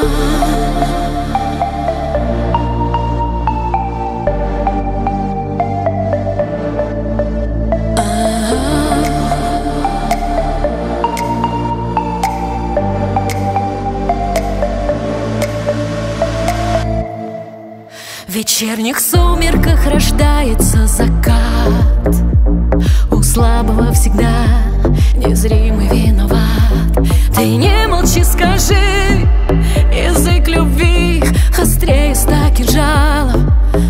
В вечерних сумерках рождается закат. У слабого всегда незримый виноват. Ты не молчи, скажи, язык любви острее 100 кинжалов.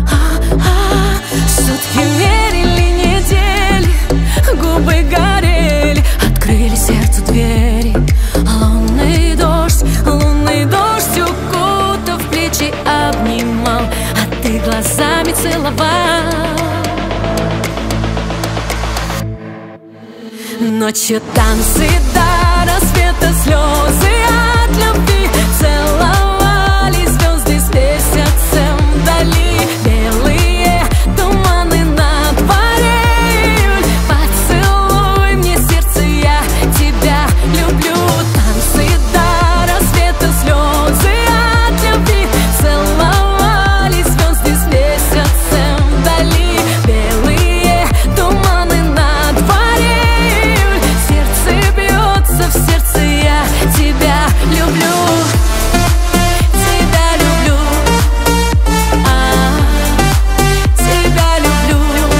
Сутки мерили недели, губы горели, открыли сердцу двери. Лунный дождь укутав плечи обнимал, а ты глазами целовал. Ночью танцы до рассвета, слезы от любви. Целовались звезды с месяцем вдали. Белые туманы на дворе июль. Поцелуй мне сердце, я тебя люблю. Танцы до рассвета, слезы от любви. Целовались звезды с месяцем вдали. Белые туманы на дворе июль. Сердце бьется в сердце, я тебя люблю. Тебя люблю, тебя люблю.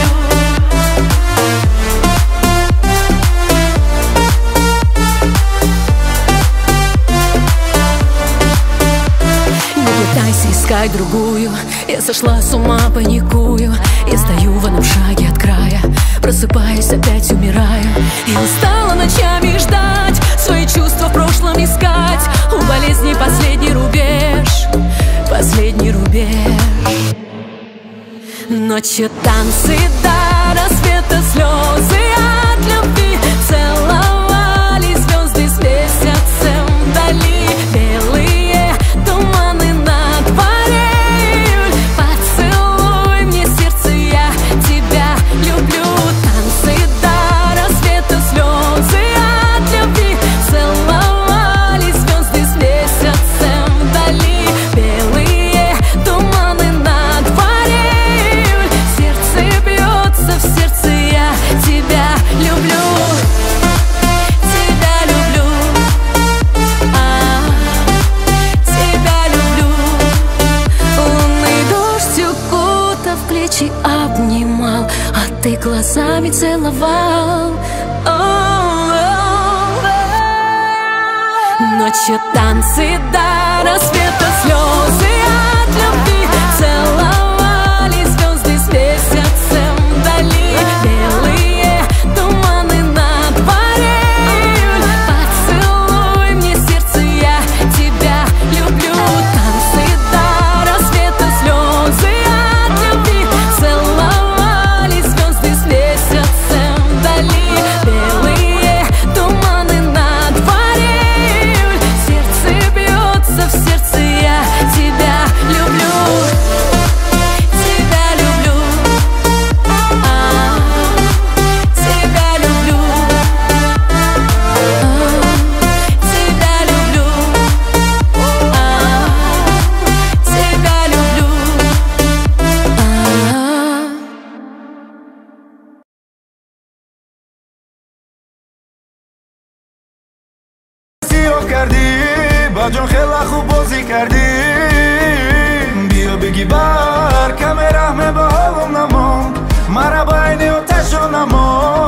Не пытайся искать другую, я сошла с ума, паникую. Я стою в одном шаге от края, просыпаюсь, опять умираю. И устала ночами ждать, свои чувства в прошлом искать. У болезни последний рубеж, последний рубеж. Ночью танцы до рассвета, слезы от любви. Целовались звезды с месяцем вдали. Белые туманы на дворе июль. Поцелуй мне сердце, я тебя люблю. Танцы до рассвета, слезы от любви. Целовались звезды с месяцем вдали. Белые туманы на дворе июль. Сердце бьется в сердце, я тебя люблю. Тебя люблю, тебя люблю. Лунный дождь укутав плечи обнимал, а ты глазами целовал. Ночью танцы до рассвета, слезы от любви. Целовались звезды с месяцем вдали. Белые туманы на дворе июль. Поцелуй мне сердце, я тебя люблю. Танцы до рассвета, слезы от любви. Целовались звезды с месяцем вдали. Белые туманы на дворе июль. Сердце бьется в сердце, я тебя люблю. Тебя люблю, тебя люблю, тебя люблю, тебя люблю. سیاه کردی با جان خیلی خوب بازی کردی. بیا بگی بر کم رحمه با حالم نمان. مرا با این آتش و نمان.